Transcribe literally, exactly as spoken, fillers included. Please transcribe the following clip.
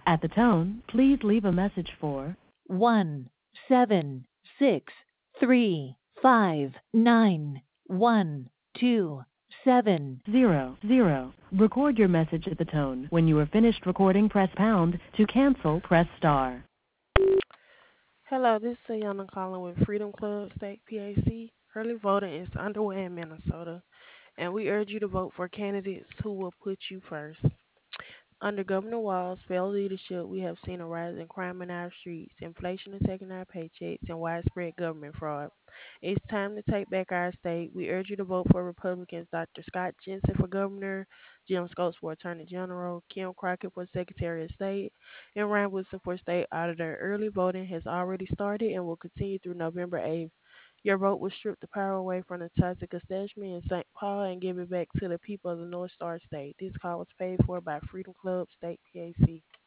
At the tone, please leave a message for one seven six three five nine one two seven zero zero. Record your message at the tone. When you are finished recording, press pound. To cancel, press star. Hello, this is Ayana calling with Freedom Club State P A C. Early voting is underway in Minnesota, and we urge you to vote for candidates who will put you first. Under Governor Walz's failed leadership, we have seen a rise in crime in our streets, inflation attacking our paychecks, and widespread government fraud. It's time to take back our state. We urge you to vote for Republicans Doctor Scott Jensen for governor, Jim Scopes for attorney general, Kim Crockett for secretary of state, and Ryan Wilson for state auditor. Early voting has already started and will continue through November eighth. Your vote will strip the power away from the toxic establishment in Saint Paul and give it back to the people of the North Star State. This call was paid for by Freedom Club State P A C.